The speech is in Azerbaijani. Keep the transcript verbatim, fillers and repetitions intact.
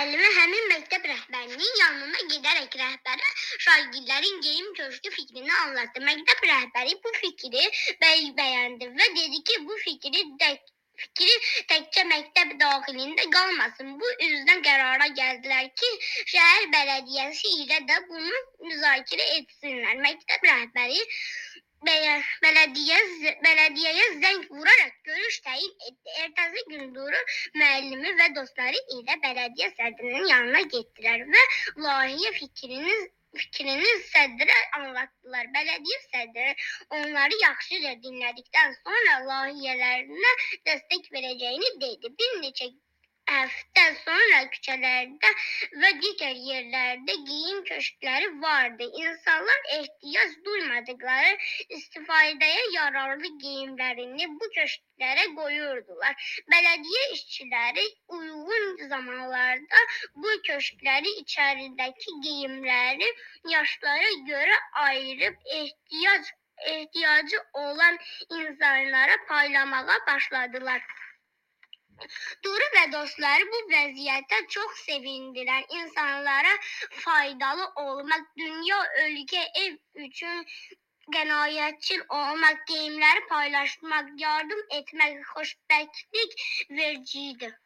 müəllimi həmin məktəb rəhbərinin yanına gedərək rəhbərə şagirdlərin geyim köşkü fikrini anlattı. Məktəb rəhbəri bu fikri bəy bəyəndi və dedi ki, bu fikri tək fikri təkcə məktəb daxilində qalmasın. Bu üzdən qərara gəldilər ki, şəhər bələdiyyəsi ilə də bunu müzakirə etsinlər. Məktəb rəhbəri Bələdiyyə, bələdiyyəyə zəng vuraraq görüş təyin etdi. Ertəsi gün Duru müəllimi və dostları ilə bələdiyyə sədrinin yanına getdilər və layihə fikrini fikrini sədrə anlatdılar. Bələdiyyə sədri onları yaxşıca dinlədikdən sonra layihələrinə dəstək verəcəyini dedi. Bir neçə həftə sonra küçələrdə və digər yerlərdə geyim köşkləri vardı. İnsanlar ehtiyac duymadıkları istifadəyə yararlı geyimlərini bu köşklərə qoyurdular. Bələdiyyə işçiləri uyğun zamanlarda bu köşkləri içəridəki geyimləri yaşlara görə ayırıb ehtiyac ehtiyacı olan insanlara paylamağa başladılar. Duru və dostları bu vəziyyətə çox sevindilər. İnsanlara faydalı olmaq, dünya, ölkə, ev üçün qənaətçil olmaq, geyimləri paylaşmaq, yardım etmək xoşbəxtlik vericidir.